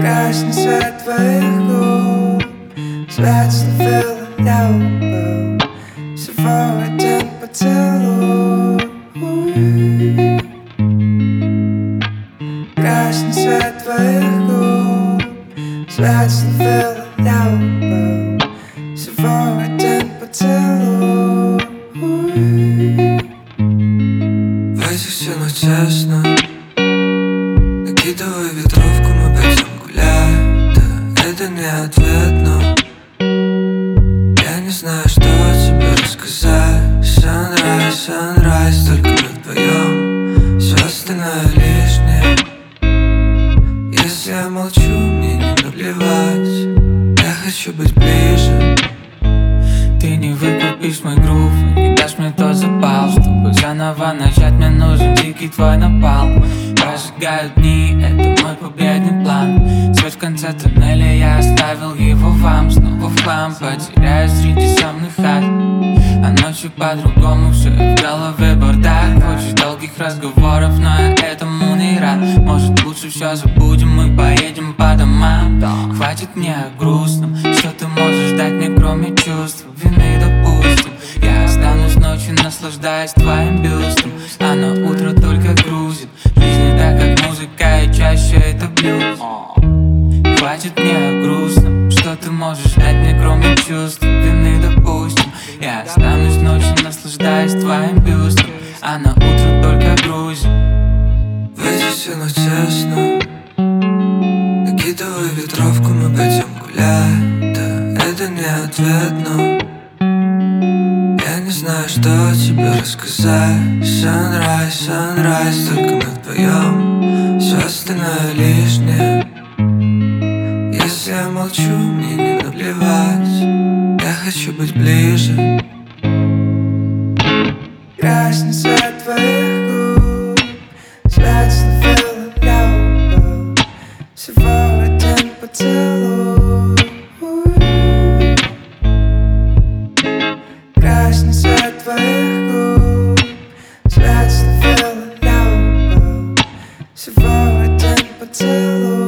Красный свет твоих губ, свет словил небо, всего один поцелуй. Красный свет твоих губ, свет словил небо, всего один поцелуй. В этих стенах тесно, накидывай ветровку, мы пойдем гулять. Да, это не ответ, но я не знаю, что тебе рассказать. Sunrise, sunrise, только мы вдвоем, все остальное лишнее. Если я молчу, мне не наплевать, я хочу быть ближе. Ты не выкупишь мой грув, не дашь мне тот запал. Чтобы заново начать, мне нужен дикий твой напалм. Прожигают дни, это мой победный план. Свет в конце туннеля, я оставил его вам. Снова в хлам, потеряюсь среди сонных хат. А ночью по-другому, все в голове бардак. Хочешь долгих разговоров, но я этому не рад. Может лучше все забудем, мы поедем по домам. Хватит мне о грустном, что ты можешь дать мне кроме чувств вины, допустим. Я останусь ночью, наслаждаясь твоим бюстом, а на утро только грузит. Жизнь не так, как музыка, и чаще это блюз. Хватит мне о грустном, что ты можешь дать мне кроме чувств вины, допустим. Я останусь ночью, наслаждаясь твоим бюстом, а на утро только грузит. В этих стенах тесно, накидывай ветровку, мы пойдем гулять. Да, это не ответ, но я не знаю, что тебе рассказать. Sunrise, sunrise, только мы вдвоем, все остальное лишнее. Если я молчу, мне не наплевать, я хочу быть ближе. Красный свет твоих губ, свет словил небо, всего один поцелуй. Красный свет твоих губ, свет словил небо, всего один поцелуй.